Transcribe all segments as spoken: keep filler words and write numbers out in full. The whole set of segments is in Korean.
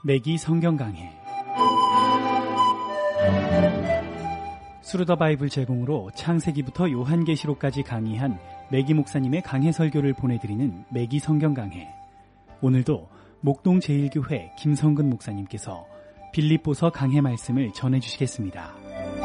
매기 성경 강해. 스루더 바이블 제공으로 창세기부터 요한계시록까지 강의한 매기 목사님의 강해 설교를 보내드리는 매기 성경 강해. 오늘도 목동 제일교회 김성근 목사님께서 빌립보서 강해 말씀을 전해주시겠습니다.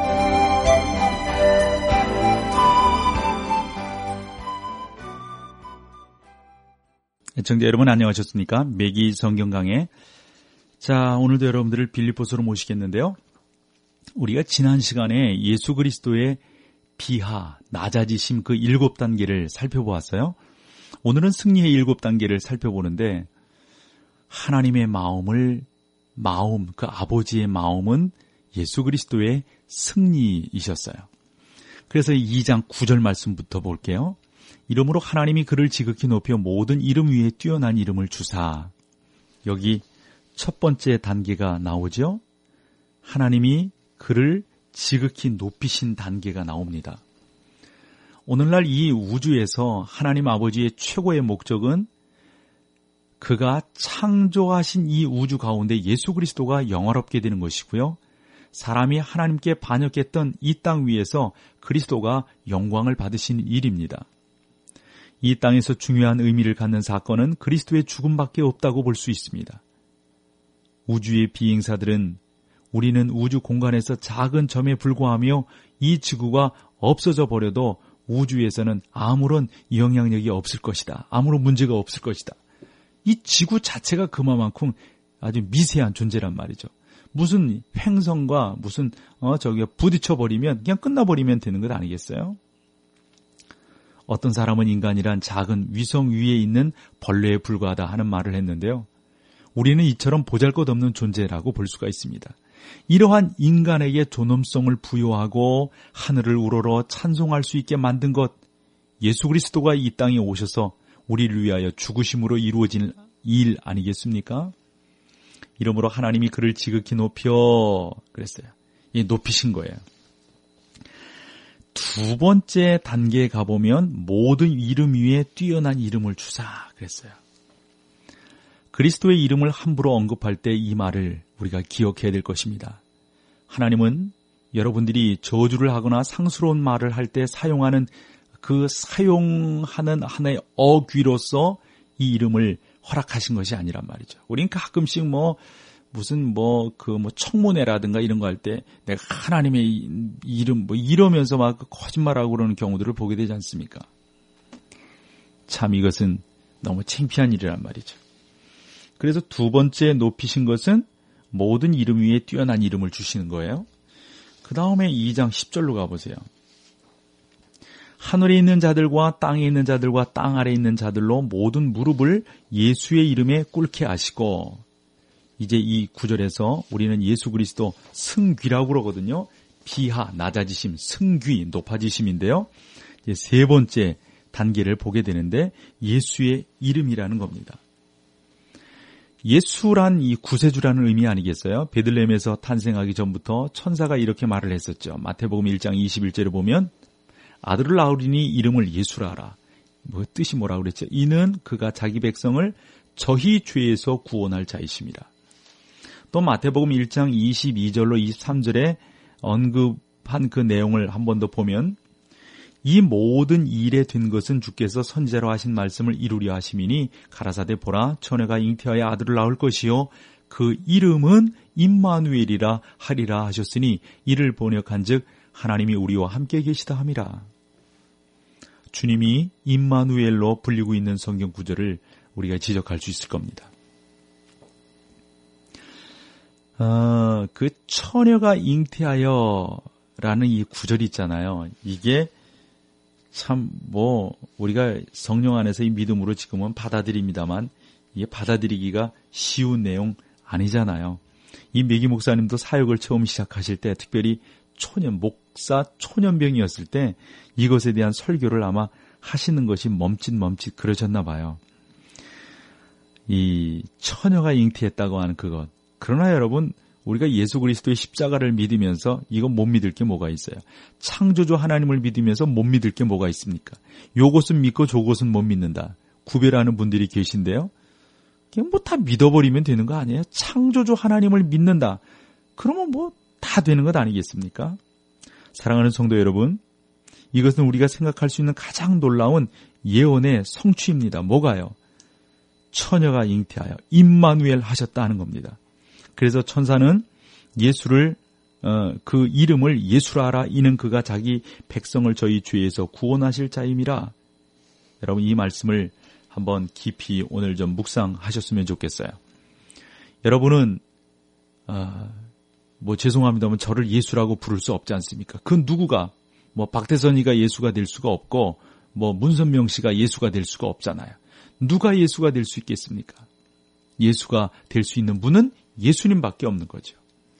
애청자 여러분 안녕하셨습니까? 매기 성경 강해. 자, 오늘도 여러분들을 빌립보서로 모시겠는데요. 우리가 지난 시간에 예수 그리스도의 비하, 낮아지심 그 일곱 단계를 살펴보았어요. 오늘은 승리의 일곱 단계를 살펴보는데 하나님의 마음을, 마음, 그 아버지의 마음은 예수 그리스도의 승리이셨어요. 그래서 이 장 구 절 말씀부터 볼게요. 이러므로 하나님이 그를 지극히 높여 모든 이름 위에 뛰어난 이름을 주사. 여기 첫 번째 단계가 나오죠. 하나님이 그를 지극히 높이신 단계가 나옵니다. 오늘날 이 우주에서 하나님 아버지의 최고의 목적은 그가 창조하신 이 우주 가운데 예수 그리스도가 영화롭게 되는 것이고요. 사람이 하나님께 반역했던 이 땅 위에서 그리스도가 영광을 받으신 일입니다. 이 땅에서 중요한 의미를 갖는 사건은 그리스도의 죽음밖에 없다고 볼 수 있습니다. 우주의 비행사들은 우리는 우주 공간에서 작은 점에 불과하며 이 지구가 없어져 버려도 우주에서는 아무런 영향력이 없을 것이다. 아무런 문제가 없을 것이다. 이 지구 자체가 그만큼 아주 미세한 존재란 말이죠. 무슨 횡성과 무슨 어 저기 부딪혀 버리면 그냥 끝나버리면 되는 것 아니겠어요? 어떤 사람은 인간이란 작은 위성 위에 있는 벌레에 불과하다 하는 말을 했는데요. 우리는 이처럼 보잘것없는 존재라고 볼 수가 있습니다. 이러한 인간에게 존엄성을 부여하고 하늘을 우러러 찬송할 수 있게 만든 것, 예수 그리스도가 이 땅에 오셔서 우리를 위하여 죽으심으로 이루어진 일 아니겠습니까? 이러므로 하나님이 그를 지극히 높여 그랬어요. 이 높이신 거예요. 두 번째 단계에 가보면 모든 이름 위에 뛰어난 이름을 주사 그랬어요. 그리스도의 이름을 함부로 언급할 때 이 말을 우리가 기억해야 될 것입니다. 하나님은 여러분들이 저주를 하거나 상스러운 말을 할 때 사용하는 그 사용하는 하나의 어귀로서 이 이름을 허락하신 것이 아니란 말이죠. 우리는 가끔씩 뭐 무슨 뭐 그 뭐 청문회라든가 이런 거 할 때 내가 하나님의 이름 뭐 이러면서 막 거짓말하고 그러는 경우들을 보게 되지 않습니까? 참 이것은 너무 창피한 일이란 말이죠. 그래서 두 번째 높이신 것은 모든 이름 위에 뛰어난 이름을 주시는 거예요. 그 다음에 이 장 십 절로 가보세요. 하늘에 있는 자들과 땅에 있는 자들과 땅 아래에 있는 자들로 모든 무릎을 예수의 이름에 꿇게 하시고, 이제 이 구절에서 우리는 예수 그리스도 승귀라고 그러거든요. 비하, 낮아지심, 승귀, 높아지심인데요. 이제 세 번째 단계를 보게 되는데 예수의 이름이라는 겁니다. 예수란 이 구세주라는 의미 아니겠어요? 베들레헴에서 탄생하기 전부터 천사가 이렇게 말을 했었죠. 마태복음 일 장 이십일 절에 보면 아들을 낳으리니 이름을 예수라 하라. 뭐 뜻이 뭐라고 그랬죠? 이는 그가 자기 백성을 저희 죄에서 구원할 자이십니다. 또 마태복음 일 장 이십이 절로 이십삼 절에 언급한 그 내용을 한 번 더 보면 이 모든 일에 된 것은 주께서 선지자로 하신 말씀을 이루려 하심이니 가라사대 보라 처녀가 잉태하여 아들을 낳을 것이요 그 이름은 임마누엘이라 하리라 하셨으니 이를 번역한즉 하나님이 우리와 함께 계시다 함이라. 주님이 임마누엘로 불리고 있는 성경 구절을 우리가 지적할 수 있을 겁니다. 어, 그 처녀가 잉태하여 라는 이 구절이 있잖아요. 이게 참 뭐 우리가 성령 안에서 이 믿음으로 지금은 받아들입니다만 이게 받아들이기가 쉬운 내용 아니잖아요. 이 매기 목사님도 사역을 처음 시작하실 때 특별히 초년 목사 초년병이었을 때 이것에 대한 설교를 아마 하시는 것이 멈칫멈칫 그러셨나 봐요. 이 처녀가 잉태했다고 하는 그것. 그러나 여러분 우리가 예수 그리스도의 십자가를 믿으면서 이건 못 믿을 게 뭐가 있어요? 창조주 하나님을 믿으면서 못 믿을 게 뭐가 있습니까? 요것은 믿고 저것은 못 믿는다. 구별하는 분들이 계신데요. 그냥 뭐 다 믿어버리면 되는 거 아니에요? 창조주 하나님을 믿는다. 그러면 뭐 다 되는 것 아니겠습니까? 사랑하는 성도 여러분, 이것은 우리가 생각할 수 있는 가장 놀라운 예언의 성취입니다. 뭐가요? 처녀가 잉태하여 임마누엘 하셨다 하는 겁니다. 그래서 천사는 예수를 어, 그 이름을 예수라라. 이는 그가 자기 백성을 저희 죄에서 구원하실 자임이라. 여러분, 이 말씀을 한번 깊이 오늘 좀 묵상하셨으면 좋겠어요. 여러분은 어, 뭐 죄송합니다만 저를 예수라고 부를 수 없지 않습니까? 그 누구가 뭐 박태선이가 예수가 될 수가 없고 뭐 문선명 씨가 예수가 될 수가 없잖아요. 누가 예수가 될 수 있겠습니까? 예수가 될 수 있는 분은 예수님밖에 없는 거죠.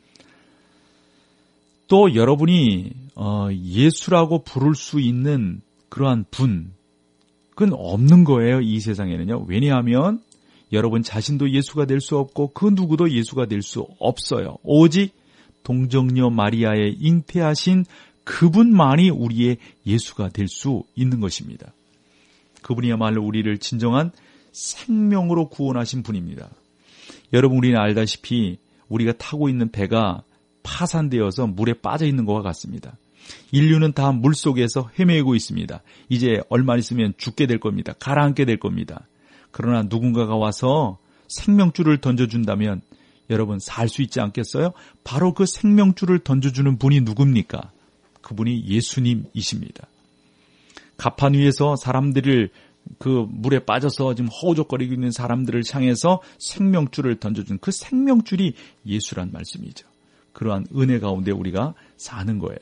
또 여러분이 어, 예수라고 부를 수 있는 그러한 분, 그건 없는 거예요. 이 세상에는요. 왜냐하면 여러분 자신도 예수가 될 수 없고 그 누구도 예수가 될 수 없어요. 오직 동정녀 마리아의 잉태하신 그분만이 우리의 예수가 될 수 있는 것입니다. 그분이야말로 우리를 진정한 생명으로 구원하신 분입니다. 여러분, 우리는 알다시피 우리가 타고 있는 배가 파산되어서 물에 빠져 있는 것과 같습니다. 인류는 다 물속에서 헤매고 있습니다. 이제 얼마 있으면 죽게 될 겁니다. 가라앉게 될 겁니다. 그러나 누군가가 와서 생명줄을 던져준다면 여러분 살 수 있지 않겠어요? 바로 그 생명줄을 던져주는 분이 누굽니까? 그분이 예수님이십니다. 가판 위에서 사람들을 그 물에 빠져서 지금 허우적거리고 있는 사람들을 향해서 생명줄을 던져준 그 생명줄이 예수란 말씀이죠. 그러한 은혜 가운데 우리가 사는 거예요.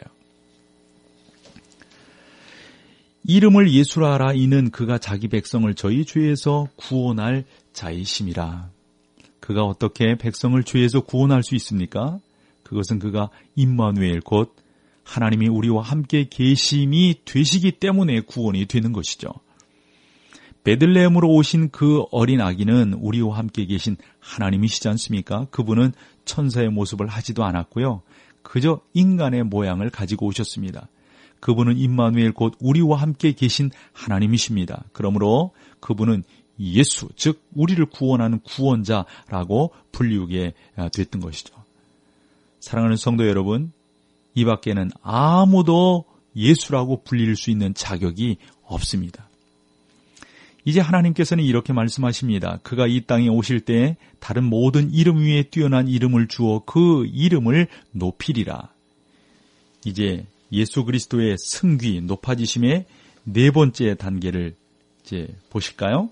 이름을 예수라 하라. 이는 그가 자기 백성을 저희 죄에서 구원할 자이심이라. 그가 어떻게 백성을 죄에서 구원할 수 있습니까? 그것은 그가 임마누엘 곧 하나님이 우리와 함께 계심이 되시기 때문에 구원이 되는 것이죠. 베들레헴으로 오신 그 어린 아기는 우리와 함께 계신 하나님이시지 않습니까? 그분은 천사의 모습을 하지도 않았고요. 그저 인간의 모양을 가지고 오셨습니다. 그분은 임마누엘 곧 우리와 함께 계신 하나님이십니다. 그러므로 그분은 예수, 즉 우리를 구원하는 구원자라고 불리우게 됐던 것이죠. 사랑하는 성도 여러분, 이 밖에는 아무도 예수라고 불릴 수 있는 자격이 없습니다. 이제 하나님께서는 이렇게 말씀하십니다. 그가 이 땅에 오실 때 다른 모든 이름 위에 뛰어난 이름을 주어 그 이름을 높이리라. 이제 예수 그리스도의 승귀, 높아지심의 네 번째 단계를 이제 보실까요?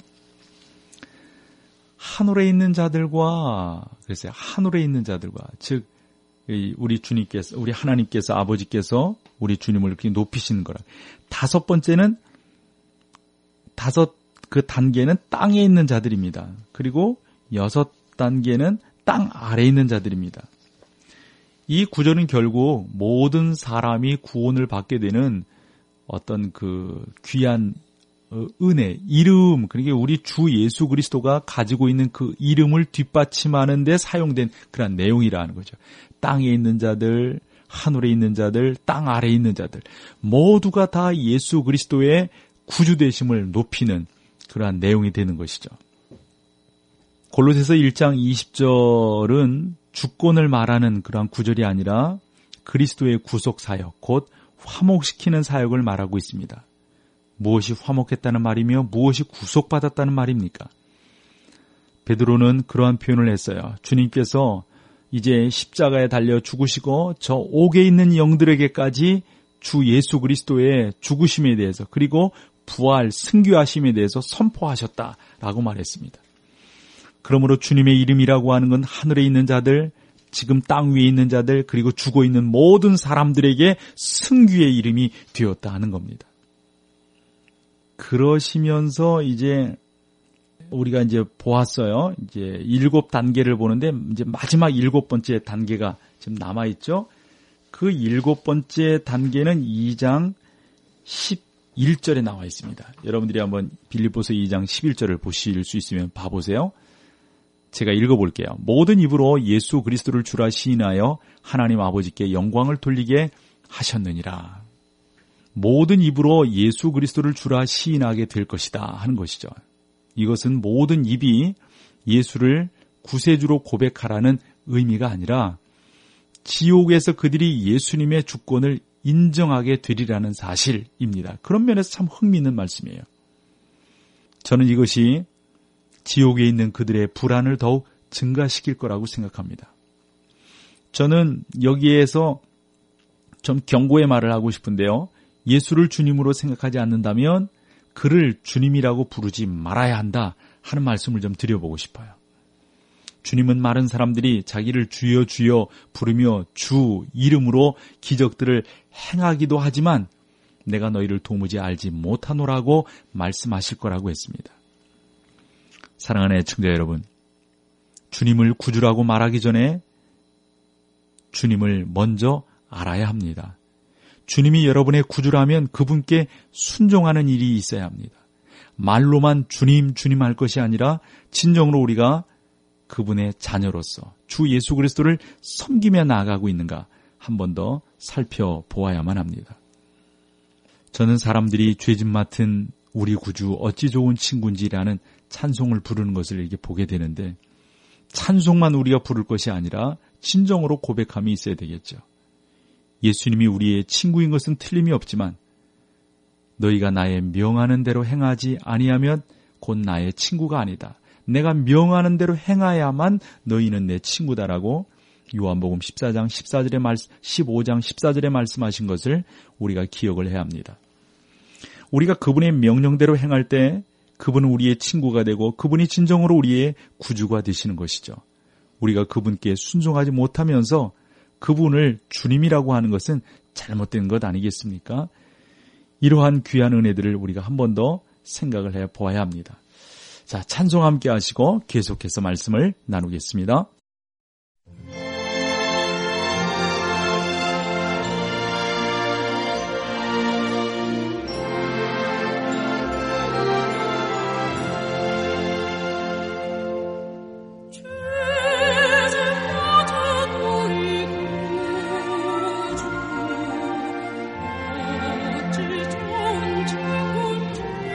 하늘에 있는 자들과, 그래서 하늘에 있는 자들과, 즉 우리 주님께서, 우리 하나님께서, 아버지께서 우리 주님을 이렇게 높이시는 거라. 다섯 번째는, 다섯 그 단계는 땅에 있는 자들입니다. 그리고 여섯 단계는 땅 아래에 있는 자들입니다. 이 구절은 결국 모든 사람이 구원을 받게 되는 어떤 그 귀한 은혜, 이름, 그러니까 우리 주 예수 그리스도가 가지고 있는 그 이름을 뒷받침하는 데 사용된 그런 내용이라는 거죠. 땅에 있는 자들, 하늘에 있는 자들, 땅 아래에 있는 자들, 모두가 다 예수 그리스도의 구주되심을 높이는 그러한 내용이 되는 것이죠. 골로새서 일 장 이십 절은 주권을 말하는 그러한 구절이 아니라 그리스도의 구속 사역, 곧 화목시키는 사역을 말하고 있습니다. 무엇이 화목했다는 말이며 무엇이 구속받았다는 말입니까? 베드로는 그러한 표현을 했어요. 주님께서 이제 십자가에 달려 죽으시고 저 옥에 있는 영들에게까지 주 예수 그리스도의 죽으심에 대해서 그리고 부활, 승귀하심에 대해서 선포하셨다라고 말했습니다. 그러므로 주님의 이름이라고 하는 건 하늘에 있는 자들, 지금 땅 위에 있는 자들, 그리고 죽어 있는 모든 사람들에게 승귀의 이름이 되었다 하는 겁니다. 그러시면서 이제 우리가 이제 보았어요. 이제 일곱 단계를 보는데 이제 마지막 일곱 번째 단계가 지금 남아 있죠. 그 일곱 번째 단계는 이 장 십일 절에 나와 있습니다. 여러분들이 한번 빌립보서 이 장 십일 절을 보실 수 있으면 봐보세요. 제가 읽어볼게요. 모든 입으로 예수 그리스도를 주라 시인하여 하나님 아버지께 영광을 돌리게 하셨느니라. 모든 입으로 예수 그리스도를 주라 시인하게 될 것이다 하는 것이죠. 이것은 모든 입이 예수를 구세주로 고백하라는 의미가 아니라 지옥에서 그들이 예수님의 주권을 인정하게 되리라는 사실입니다. 그런 면에서 참 흥미있는 말씀이에요. 저는 이것이 지옥에 있는 그들의 불안을 더욱 증가시킬 거라고 생각합니다. 저는 여기에서 좀 경고의 말을 하고 싶은데요. 예수를 주님으로 생각하지 않는다면 그를 주님이라고 부르지 말아야 한다 하는 말씀을 좀 드려보고 싶어요. 주님은 많은 사람들이 자기를 주여 주여 부르며 주 이름으로 기적들을 행하기도 하지만 내가 너희를 도무지 알지 못하노라고 말씀하실 거라고 했습니다. 사랑하는 애청자 여러분, 주님을 구주라고 말하기 전에 주님을 먼저 알아야 합니다. 주님이 여러분의 구주라면 그분께 순종하는 일이 있어야 합니다. 말로만 주님 주님 할 것이 아니라 진정으로 우리가 그분의 자녀로서 주 예수 그리스도를 섬기며 나아가고 있는가 한 번 더 살펴보아야만 합니다. 저는 사람들이 죄짐 맡은 우리 구주 어찌 좋은 친구인지라는 찬송을 부르는 것을 이렇게 보게 되는데, 찬송만 우리가 부를 것이 아니라 진정으로 고백함이 있어야 되겠죠. 예수님이 우리의 친구인 것은 틀림이 없지만 너희가 나의 명하는 대로 행하지 아니하면 곧 나의 친구가 아니다. 내가 명하는 대로 행하야만 너희는 내 친구다라고 요한복음 십사 장 십사 절의 말씀, 십오 장 십사 절에 말씀하신 것을 우리가 기억을 해야 합니다. 우리가 그분의 명령대로 행할 때 그분은 우리의 친구가 되고 그분이 진정으로 우리의 구주가 되시는 것이죠. 우리가 그분께 순종하지 못하면서 그분을 주님이라고 하는 것은 잘못된 것 아니겠습니까? 이러한 귀한 은혜들을 우리가 한 번 더 생각을 해 보아야 합니다. 자, 찬송 함께 하시고 계속해서 말씀을 나누겠습니다.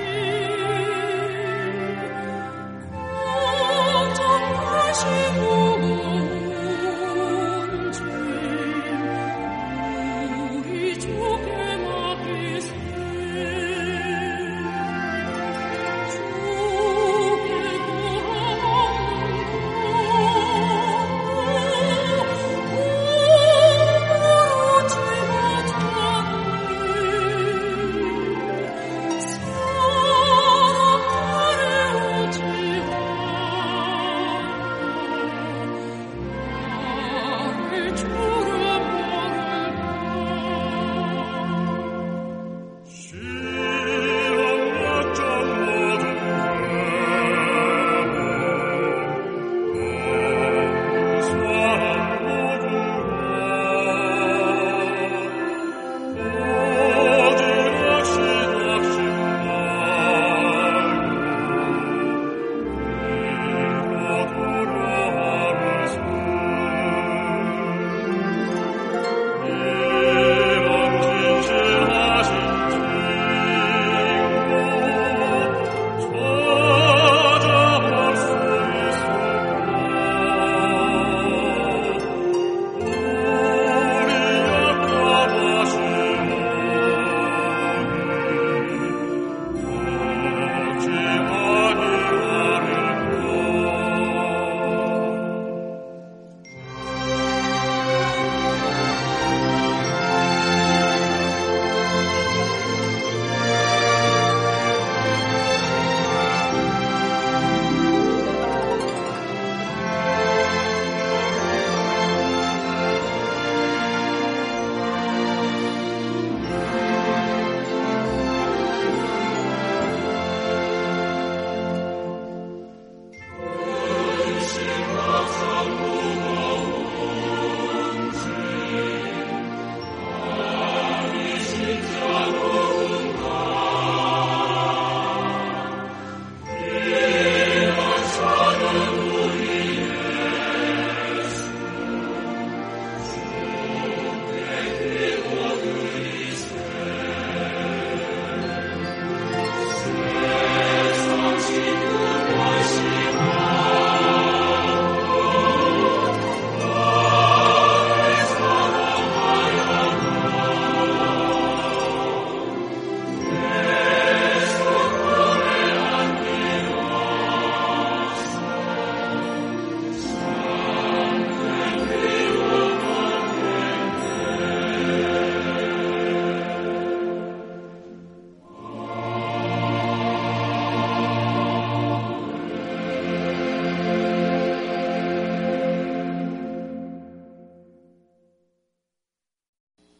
오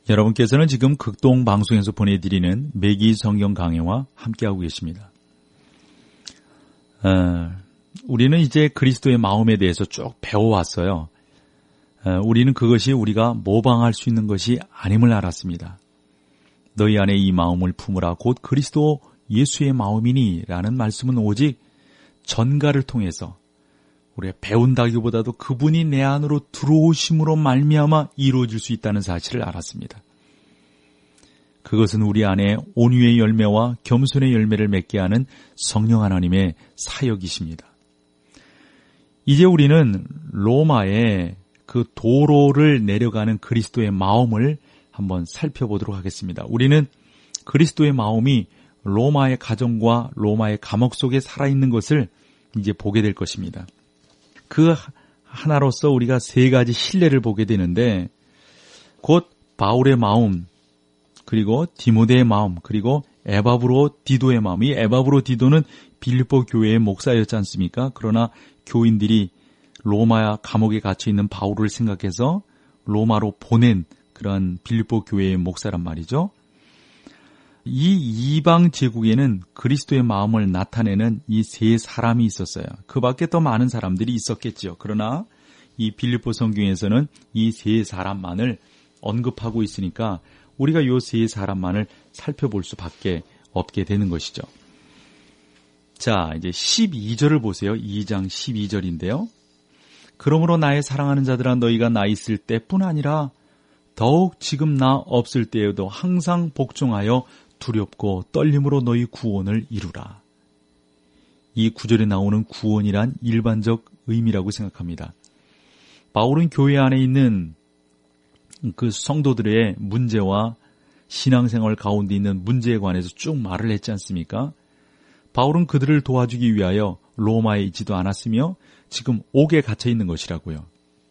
여러분께서는 지금 극동 방송에서 보내드리는 매기 성경 강해와 함께하고 계십니다. 어, 우리는 이제 그리스도의 마음에 대해서 쭉 배워왔어요. 어, 우리는 그것이 우리가 모방할 수 있는 것이 아님을 알았습니다. 너희 안에 이 마음을 품으라 곧 그리스도 예수의 마음이니 라는 말씀은 오직 전가를 통해서 우리가 배운다기보다도 그분이 내 안으로 들어오심으로 말미암아 이루어질 수 있다는 사실을 알았습니다. 그것은 우리 안에 온유의 열매와 겸손의 열매를 맺게 하는 성령 하나님의 사역이십니다. 이제 우리는 로마의 그 도로를 내려가는 그리스도의 마음을 한번 살펴보도록 하겠습니다. 우리는 그리스도의 마음이 로마의 가정과 로마의 감옥 속에 살아있는 것을 이제 보게 될 것입니다. 그 하나로서 우리가 세 가지 신뢰를 보게 되는데 곧 바울의 마음, 그리고 디모데의 마음, 그리고 에바브로 디도의 마음. 이 에바브로 디도는 빌립보 교회의 목사였지 않습니까? 그러나 교인들이 로마 감옥에 갇혀있는 바울을 생각해서 로마로 보낸 그런 빌립보 교회의 목사란 말이죠. 이 이방 제국에는 그리스도의 마음을 나타내는 이 세 사람이 있었어요. 그 밖에 더 많은 사람들이 있었겠죠. 그러나 이 빌립보 성경에서는 이 세 사람만을 언급하고 있으니까 우리가 이 세 사람만을 살펴볼 수밖에 없게 되는 것이죠. 자, 이제 십이 절을 보세요. 이 장 십이 절인데요. 그러므로 나의 사랑하는 자들아 너희가 나 있을 때뿐 아니라 더욱 지금 나 없을 때에도 항상 복종하여 두렵고 떨림으로 너희 구원을 이루라. 이 구절에 나오는 구원이란 일반적 의미라고 생각합니다. 바울은 교회 안에 있는 그 성도들의 문제와 신앙생활 가운데 있는 문제에 관해서 쭉 말을 했지 않습니까? 바울은 그들을 도와주기 위하여 로마에 있지도 않았으며 지금 옥에 갇혀 있는 것이라고요.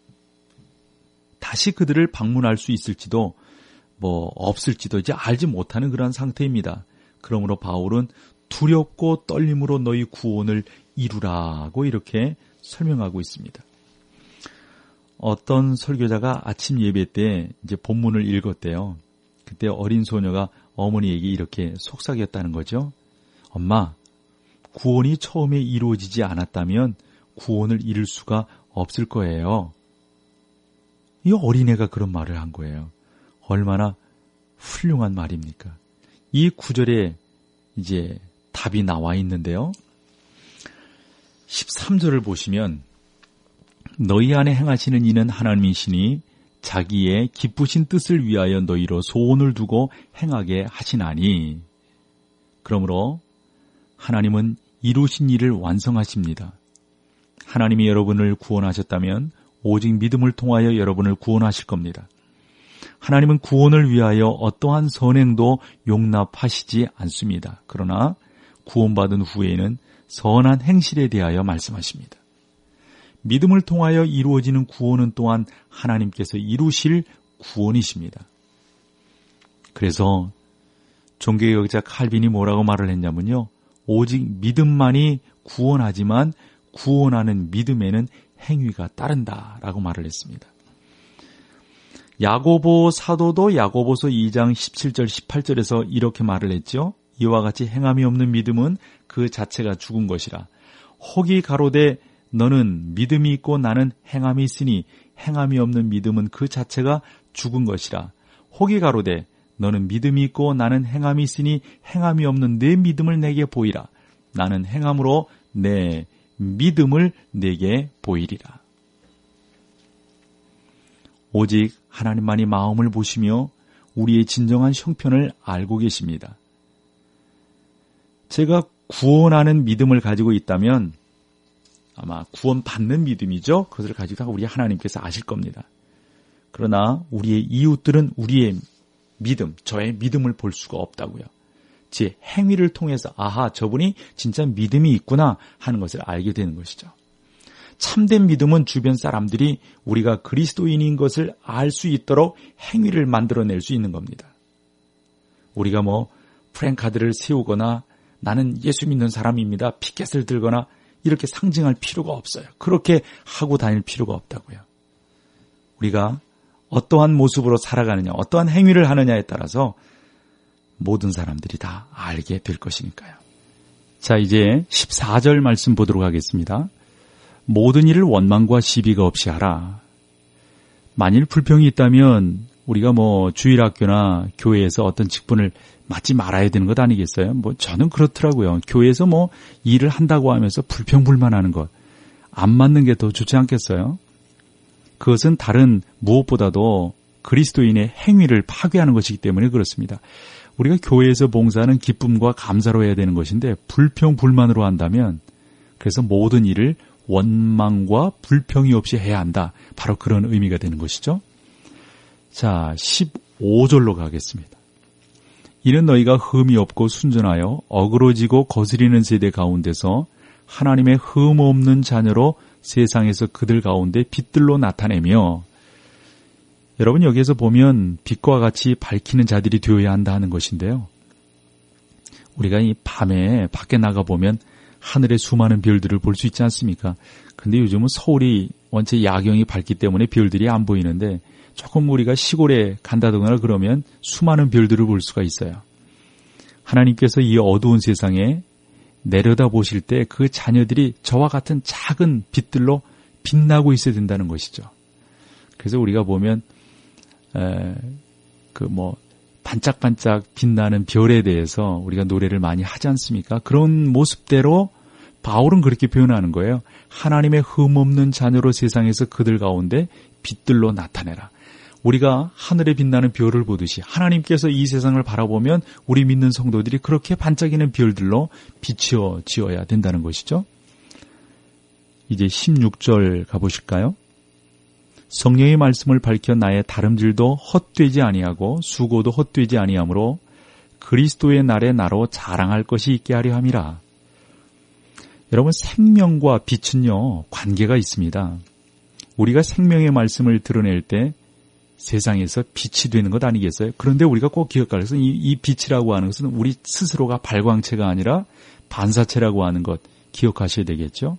다시 그들을 방문할 수 있을지도 뭐 없을지도 이제 알지 못하는 그러한 상태입니다. 그러므로 바울은 두렵고 떨림으로 너희 구원을 이루라고 이렇게 설명하고 있습니다. 어떤 설교자가 아침 예배 때 이제 본문을 읽었대요. 그때 어린 소녀가 어머니에게 이렇게 속삭였다는 거죠. 엄마, 구원이 처음에 이루어지지 않았다면 구원을 이룰 수가 없을 거예요. 이 어린애가 그런 말을 한 거예요. 얼마나 훌륭한 말입니까? 이 구절에 이제 답이 나와 있는데요. 십삼 절을 보시면 너희 안에 행하시는 이는 하나님이시니 자기의 기쁘신 뜻을 위하여 너희로 소원을 두고 행하게 하시나니. 그러므로 하나님은 이루신 일을 완성하십니다. 하나님이 여러분을 구원하셨다면 오직 믿음을 통하여 여러분을 구원하실 겁니다. 하나님은 구원을 위하여 어떠한 선행도 용납하시지 않습니다. 그러나 구원받은 후에는 선한 행실에 대하여 말씀하십니다. 믿음을 통하여 이루어지는 구원은 또한 하나님께서 이루실 구원이십니다. 그래서 종교개혁자 칼빈이 뭐라고 말을 했냐면요. 오직 믿음만이 구원하지만 구원하는 믿음에는 행위가 따른다라고 말을 했습니다. 야고보 사도도 야고보서 이 장 십칠 절 십팔 절에서 이렇게 말을 했죠. 이와 같이 행함이 없는 믿음은 그 자체가 죽은 것이라. 혹이 가로되 너는 믿음이 있고 나는 행함이 있으니 행함이 없는 믿음은 그 자체가 죽은 것이라. 혹이 가로되 너는 믿음이 있고 나는 행함이 있으니 행함이 없는 내 믿음을 내게 보이라. 나는 행함으로 내 믿음을 내게 보이리라. 오직 하나님만이 마음을 보시며 우리의 진정한 형편을 알고 계십니다. 제가 구원하는 믿음을 가지고 있다면 아마 구원받는 믿음이죠. 그것을 가지고 우리 하나님께서 아실 겁니다. 그러나 우리의 이웃들은 우리의 믿음, 저의 믿음을 볼 수가 없다고요. 제 행위를 통해서 아하, 저분이 진짜 믿음이 있구나 하는 것을 알게 되는 것이죠. 참된 믿음은 주변 사람들이 우리가 그리스도인인 것을 알 수 있도록 행위를 만들어낼 수 있는 겁니다. 우리가 뭐 프랭카드를 세우거나 나는 예수 믿는 사람입니다. 피켓을 들거나 이렇게 상징할 필요가 없어요. 그렇게 하고 다닐 필요가 없다고요. 우리가 어떠한 모습으로 살아가느냐, 어떠한 행위를 하느냐에 따라서 모든 사람들이 다 알게 될 것이니까요. 자, 이제 십사 절 말씀 보도록 하겠습니다. 모든 일을 원망과 시비가 없이 하라. 만일 불평이 있다면 우리가 뭐 주일학교나 교회에서 어떤 직분을 맡지 말아야 되는 것 아니겠어요? 뭐 저는 그렇더라고요. 교회에서 뭐 일을 한다고 하면서 불평불만하는 것 안 맞는 게 더 좋지 않겠어요? 그것은 다른 무엇보다도 그리스도인의 행위를 파괴하는 것이기 때문에 그렇습니다. 우리가 교회에서 봉사하는 기쁨과 감사로 해야 되는 것인데 불평불만으로 한다면 그래서 모든 일을 원망과 불평이 없이 해야 한다. 바로 그런 의미가 되는 것이죠. 자, 십오 절로 가겠습니다. 이는 너희가 흠이 없고 순전하여 어그러지고 거스리는 세대 가운데서 하나님의 흠 없는 자녀로 세상에서 그들 가운데 빛들로 나타내며, 여러분 여기에서 보면 빛과 같이 밝히는 자들이 되어야 한다 하는 것인데요. 우리가 이 밤에 밖에 나가보면 하늘의 수많은 별들을 볼 수 있지 않습니까? 근데 요즘은 서울이 원체 야경이 밝기 때문에 별들이 안 보이는데 조금 우리가 시골에 간다거나 그러면 수많은 별들을 볼 수가 있어요. 하나님께서 이 어두운 세상에 내려다보실 때 그 자녀들이 저와 같은 작은 빛들로 빛나고 있어야 된다는 것이죠. 그래서 우리가 보면 그 뭐 반짝반짝 빛나는 별에 대해서 우리가 노래를 많이 하지 않습니까? 그런 모습대로 바울은 그렇게 표현하는 거예요. 하나님의 흠 없는 자녀로 세상에서 그들 가운데 빛들로 나타내라. 우리가 하늘에 빛나는 별을 보듯이 하나님께서 이 세상을 바라보면 우리 믿는 성도들이 그렇게 반짝이는 별들로 비추어지어야 된다는 것이죠. 이제 십육 절 가보실까요? 성령의 말씀을 밝혀 나의 다름질도 헛되지 아니하고 수고도 헛되지 아니하므로 그리스도의 날에 나로 자랑할 것이 있게 하려 함이라. 여러분, 생명과 빛은요, 관계가 있습니다. 우리가 생명의 말씀을 드러낼 때 세상에서 빛이 되는 것 아니겠어요? 그런데 우리가 꼭 기억할 것은 이, 이 빛이라고 하는 것은 우리 스스로가 발광체가 아니라 반사체라고 하는 것 기억하셔야 되겠죠?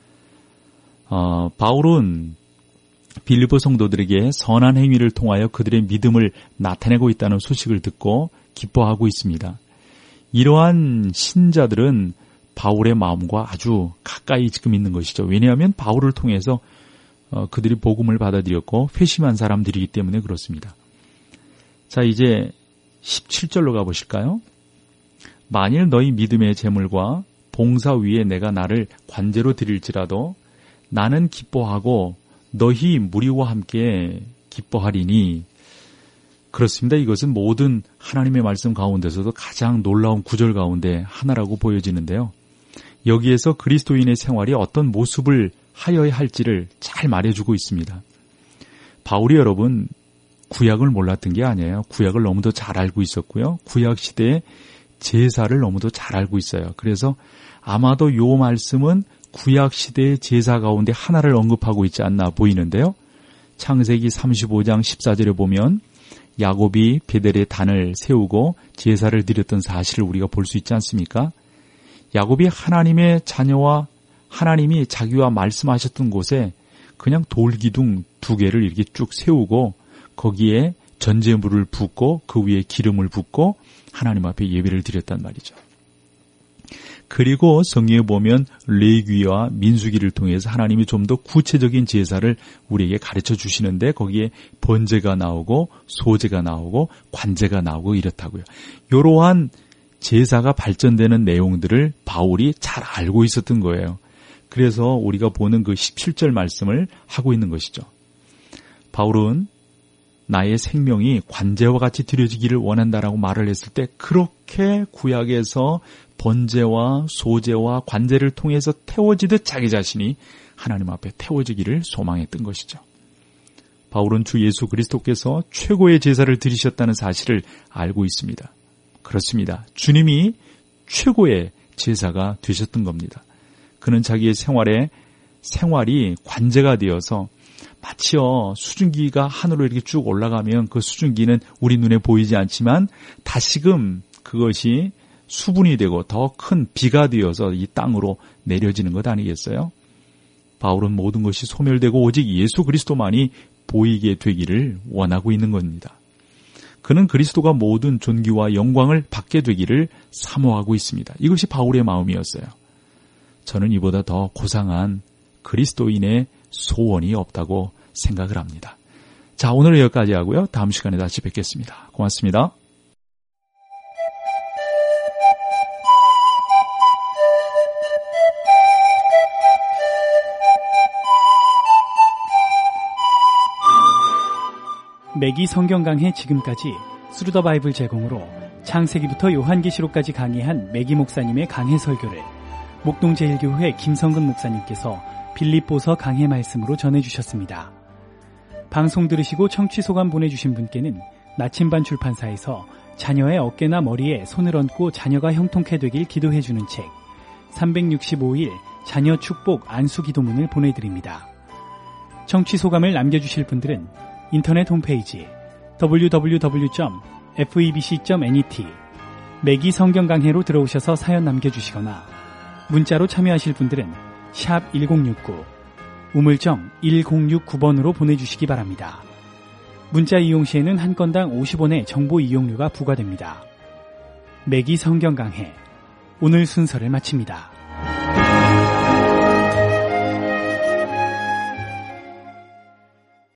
어, 바울은 빌립보 성도들에게 선한 행위를 통하여 그들의 믿음을 나타내고 있다는 소식을 듣고 기뻐하고 있습니다. 이러한 신자들은 바울의 마음과 아주 가까이 지금 있는 것이죠. 왜냐하면 바울을 통해서 어, 그들이 복음을 받아들였고 회심한 사람들이기 때문에 그렇습니다. 자, 이제 십칠 절로 가보실까요? 만일 너희 믿음의 재물과 봉사 위에 내가 나를 관제로 드릴지라도 나는 기뻐하고 너희 무리와 함께 기뻐하리니. 그렇습니다. 이것은 모든 하나님의 말씀 가운데서도 가장 놀라운 구절 가운데 하나라고 보여지는데요. 여기에서 그리스도인의 생활이 어떤 모습을 하여야 할지를 잘 말해주고 있습니다. 바울이 여러분 구약을 몰랐던 게 아니에요. 구약을 너무도 잘 알고 있었고요. 구약 시대의 제사를 너무도 잘 알고 있어요. 그래서 아마도 요 말씀은 구약 시대의 제사 가운데 하나를 언급하고 있지 않나 보이는데요. 창세기 삼십오 장 십사 절에 보면 야곱이 베델에 단을 세우고 제사를 드렸던 사실을 우리가 볼 수 있지 않습니까? 야곱이 하나님의 자녀와 하나님이 자기와 말씀하셨던 곳에 그냥 돌기둥 두 개를 이렇게 쭉 세우고 거기에 전제물을 붓고 그 위에 기름을 붓고 하나님 앞에 예배를 드렸단 말이죠. 그리고 성경에 보면 레위기와 민수기를 통해서 하나님이 좀 더 구체적인 제사를 우리에게 가르쳐 주시는데 거기에 번제가 나오고 소제가 나오고 관제가 나오고 이렇다고요. 이러한 제사가 발전되는 내용들을 바울이 잘 알고 있었던 거예요. 그래서 우리가 보는 그 십칠 절 말씀을 하고 있는 것이죠. 바울은 나의 생명이 관제와 같이 드려지기를 원한다라고 말을 했을 때 그렇게 구약에서 번제와 소제와 관제를 통해서 태워지듯 자기 자신이 하나님 앞에 태워지기를 소망했던 것이죠. 바울은 주 예수 그리스도께서 최고의 제사를 드리셨다는 사실을 알고 있습니다. 그렇습니다. 주님이 최고의 제사가 되셨던 겁니다. 그는 자기의 생활에 생활이 관제가 되어서 마치요 수증기가 하늘로 이렇게 쭉 올라가면 그 수증기는 우리 눈에 보이지 않지만 다시금 그것이 수분이 되고 더 큰 비가 되어서 이 땅으로 내려지는 것 아니겠어요? 바울은 모든 것이 소멸되고 오직 예수 그리스도만이 보이게 되기를 원하고 있는 겁니다. 그는 그리스도가 모든 존귀와 영광을 받게 되기를 사모하고 있습니다. 이것이 바울의 마음이었어요. 저는 이보다 더 고상한 그리스도인의 소원이 없다고 생각을 합니다. 자, 오늘은 여기까지 하고요. 다음 시간에 다시 뵙겠습니다. 고맙습니다. 매기 성경 강해 지금까지 스루더 바이블 제공으로 창세기부터 요한계시록까지 강의한 매기 목사님의 강해 설교를 목동제일교회 김성근 목사님께서 빌립보서 강해 말씀으로 전해주셨습니다. 방송 들으시고 청취 소감 보내주신 분께는 나침반 출판사에서 자녀의 어깨나 머리에 손을 얹고 자녀가 형통케 되길 기도해주는 책 삼백육십오 일 자녀 축복 안수 기도문을 보내드립니다. 청취 소감을 남겨주실 분들은 인터넷 홈페이지 더블유 더블유 더블유 점 에프이비씨 점 net 매기 성경 강해로 들어오셔서 사연 남겨주시거나 문자로 참여하실 분들은 샵 일공육구 우물정 일공육구 번으로 보내주시기 바랍니다. 문자 이용 시에는 한 건당 오십 원의 정보 이용료가 부과됩니다. 매기 성경 강해 오늘 순서를 마칩니다.